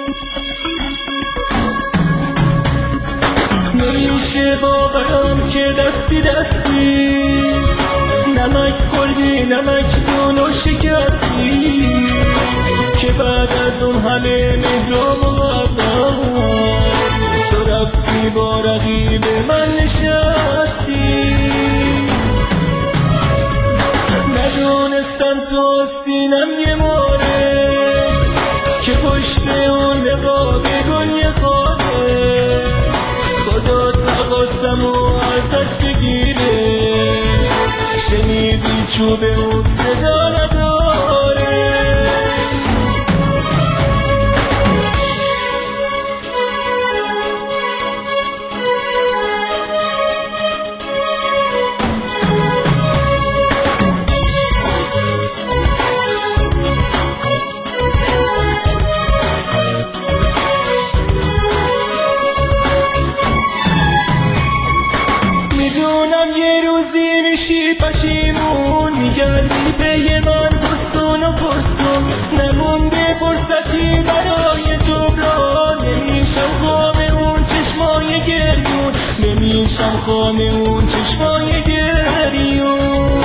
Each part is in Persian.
نمیشه باورم که دستی دستی نمک خوردی، نمک دونو شکستی، که بعد از اون همه مهر و محبت تو رفتی با رقیب من نشستی. ندونستم تو آستینم یه ماره که پشت اون نقاب گل خاله، خدا تقاسم و ازت بگیره، شنیدی چوب اون صدا نداره. پشیمون میگردی به من پرسون و پرسون، نمونده فرصتی برای جبران، نمیشم خام اون چشمای گریون، نمیشم خام اون چشمای گریون.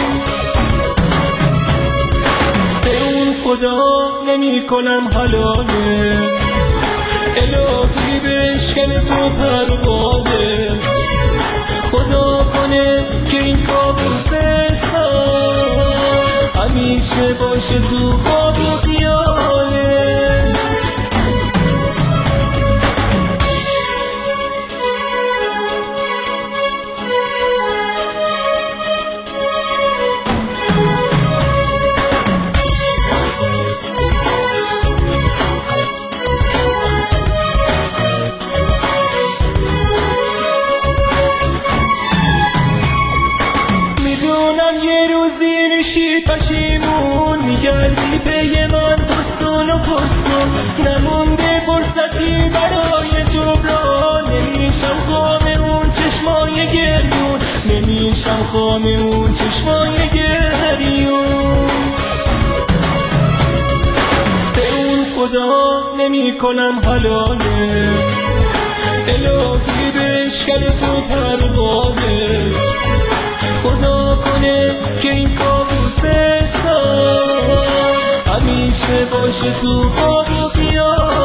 به اون خدا نمی کنم حلاله، الهی بشکن تو پرواله، خدا کنه که این کابوس همیشه باشه تو خواب و خیاله. پشیمون میگردی به من پرسون و پرسون، نمونده فرصتی برای جبران، نمیشم خام اون چشمای گریون، نمیشم خام اون چشمای گریون. به اون خدا نمی کنم حلاله، الهی بشکن تو پرواله، خدا کنه که این کابوسش همیشه باشه تو خواب و خیال.